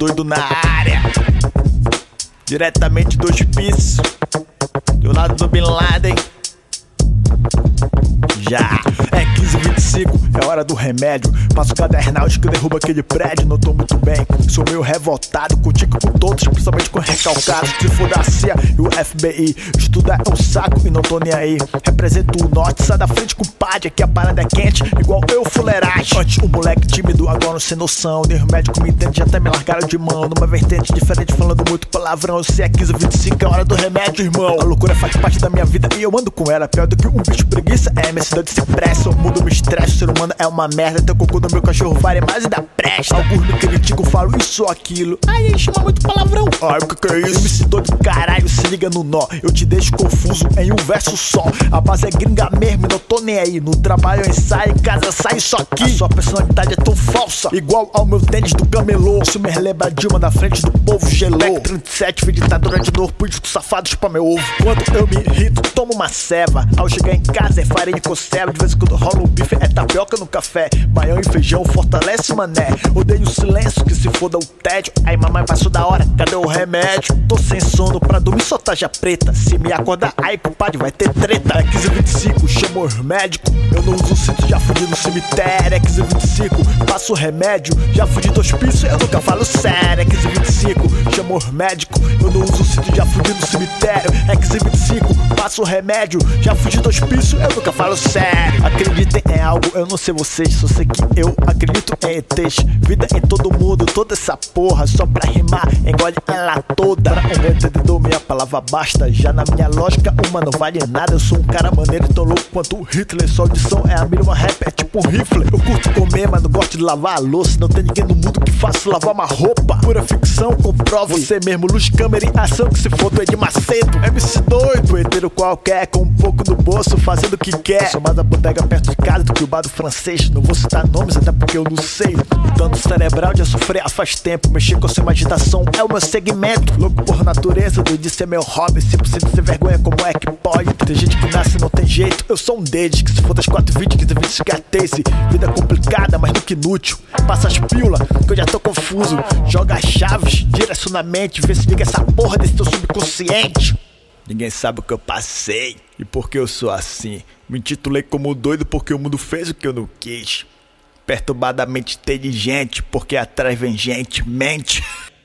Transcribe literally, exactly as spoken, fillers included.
doido na área, diretamente do hospício, do lado do Bin Laden. Já é quinze e vinte e cinco, é hora do remédio. Passo cadernais que derruba aquele prédio. Não tô muito bem, sou meio revoltado contigo, com todos, principalmente com recalcados. Se for da C I A e o F B I, estudar é um saco e não tô nem aí. Represento o norte, sai da frente, compadre. Aqui a parada é quente, igual eu, fuleiragem. Antes um moleque tímido, agora não sem noção. Nem o médico me entende, já até me largaram de mão. Numa vertente diferente, falando muito palavrão. Se é quinze e vinte e cinco, é hora do remédio, irmão. A loucura faz parte da minha vida e eu ando com ela. Pior do que um bicho preguiça é minha cidade se pressa. O mundo me estressa, o ser humano é uma merda. Teu cocô do meu cachorro vale mais e dá presta. Alguns me criticam, falam isso ou aquilo. Ai, ele chama muito palavrão. Ai, o que que é isso? M C doido do caralho, se liga no nó. Eu te deixo confuso em um verso só. A base é gringa mesmo e não tô nem aí. No trabalho eu ensaio, em casa sai só aqui. A sua personalidade é tão falsa, igual ao meu tênis do camelô. Se me relembra Dilma na frente do povo gelou. Mac trinta e sete, filho de ditadura de novo, políticos safados pra meu ovo. Quando eu me irrito, tomo uma ceva. Ao chegar em casa é farinha e conserva. De vez em quando rola um bife, é tapioca no café. Baião e feijão fortalece mané. Odeio o silêncio, que se foda o tédio. Aí mamãe passou da hora, cadê o remédio? Tô sem sono pra dormir, só tarja preta. Se me acordar, aí compadre, vai ter treta. É quinze e vinte e cinco, chama os médicos. Eu não uso cinto, já fudi no cemitério. É quinze e vinte e cinco, passo o remédio. Já fudi do hospício, eu nunca falo sério. É quinze e vinte e cinco, chama os médicos. Eu não uso cinto, já fudi no cemitério. É quinze e vinte e cinco, passo o remédio. Já fudi do hospício, eu nunca falo sério. Acreditem em algo, eu não sei vocês, só sei que eu acredito em E Tês. Vida em todo mundo, toda essa porra. Só pra rimar, engole ela toda. Pra um entendedor, minha palavra basta. Já na minha lógica, uma não vale nada. Eu sou um cara maneiro e tão louco quanto o Hitler. Sua audição é a mínima rap, é tipo um rifle. Eu curto comer, mas não gosto de lavar a louça. Não tem ninguém no mundo que faça lavar uma roupa. Pura ficção, comprova você mesmo. Luz, câmera e ação, que se for do Ed Macedo. M C doido, heteiro qualquer, com um pouco no bolso, fazendo o que quer. Sou mais a bodega perto de casa do que o bar do francês. Não vou citar nomes, até porque eu não sei. Dano cerebral já sofri há faz tempo. Mexer com a sua imaginação é o meu segmento. Louco por natureza, doidice é meu hobby. cem por cento sem vergonha, como é que pode? Tem gente que nasce e não tem jeito, eu sou um deles. Que se for das quatro e vinte, quinze e vinte cicatriz. Vida complicada, mas nunca inútil. Passa as pílulas, que eu já tô confuso. Joga as chaves, direcionamento. Vê se liga essa porra desse teu subconsciente. Ninguém sabe o que eu passei e por que eu sou assim. Me intitulei como doido porque o mundo fez o que eu não quis. Perturbadamente inteligente porque atrás vem gente, mente.